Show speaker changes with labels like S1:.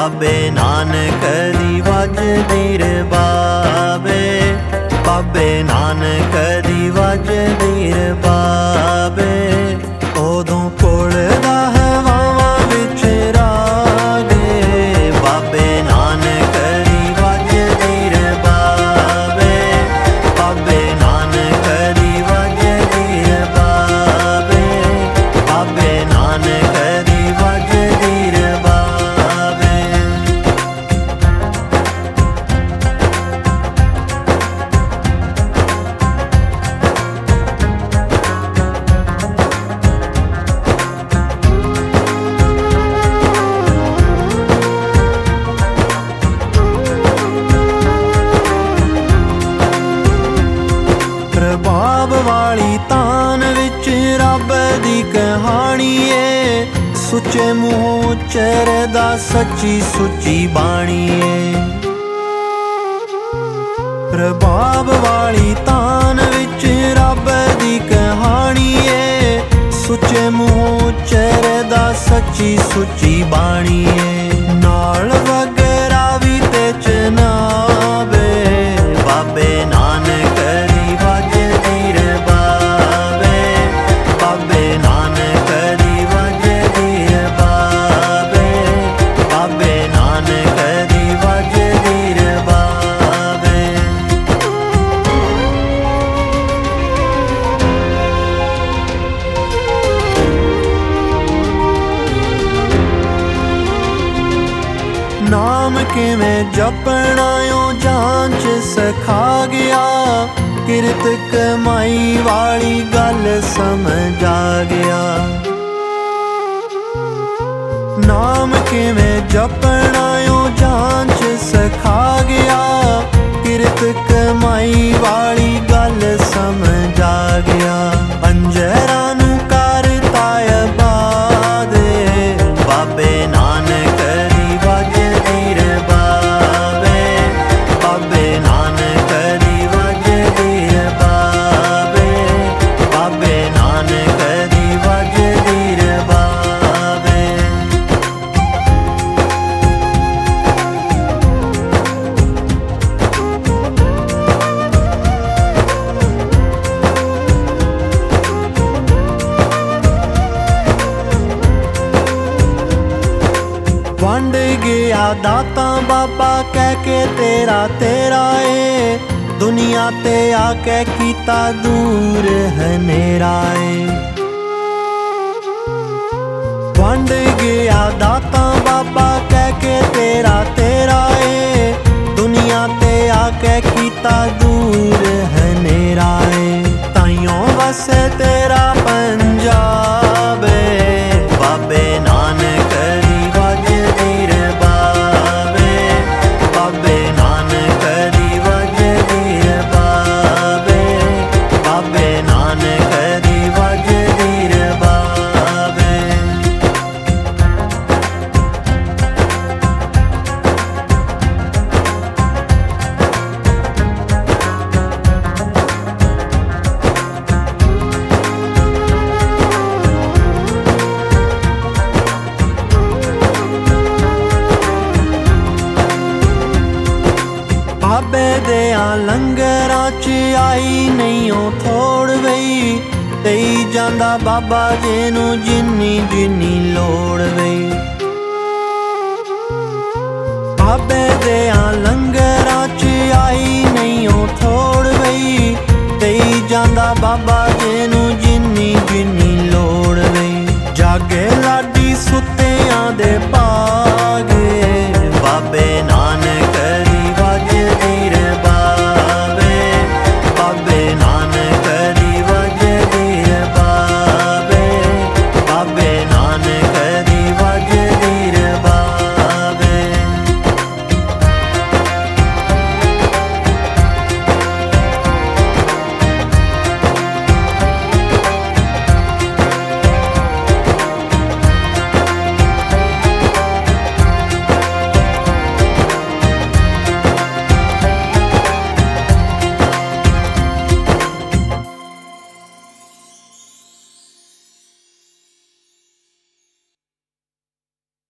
S1: बाबे नानक दी वजदी रबावे, बाबे नानक दी वजदी रबावे। उदों पुलदा हवावां विच रागे, बाबे नानक दी वजदी रबावे, बाबे नानक दी वजदी रबावे, बाबे नानक दी वजदी रबावे। प्रभाव वाली तान विच रब दी कहानी है, सुचे मुँह उच्चरदा सच्ची सुची बाणी है। प्रभाव वाली तान विच रब दी कहानी है, सुचे मुँह उच्चरदा सच्ची सुची बाणी है। नाल वगैरा भी ते चनावे, बाबे नानक दी वजदी रबावे, बाबे नानक दी वजदी रबावे, बाबे नानक दी वजदी रबावे। नाम किवें जपना यो जांच सिखा गया, किरत कमाई वाली गल समझ आ गया। नाम किवें जपना यो जांच सिखा गया, किरत कमाई वाली गल समझ आ गया। अंजरा नू करता आबादे, बाबे नानक दी वजदी रबावे, बाबे नानक दी वजदी रबावे, बाबे नानक दी वजदी रबावे। वंड गया दाता बाबा कह के तेरा तेरा है, दुनिया ते आके कीता दूर हनेरा है। वंड गया दाता बाबा कह के तेरा तेरा है, दुनिया ते आके कीता दूर हनेरा है। ताइयों वसे तेरा पंजाब है, बाबे नानक दी वजदी रबावे, बाबे नानक दी वजदी रबावे, बाबे नानक दी वजदी रबावे। बाबे देया लंगरां च आई नहीं ओ थोड़ वई, देई जांदा बाबा जेनू जिन्नी जिन्नी लोड़ वई। बाबे देया लंगरां च आई नहीं ओ थोड़ वई, देई जांदा बाबा जेनू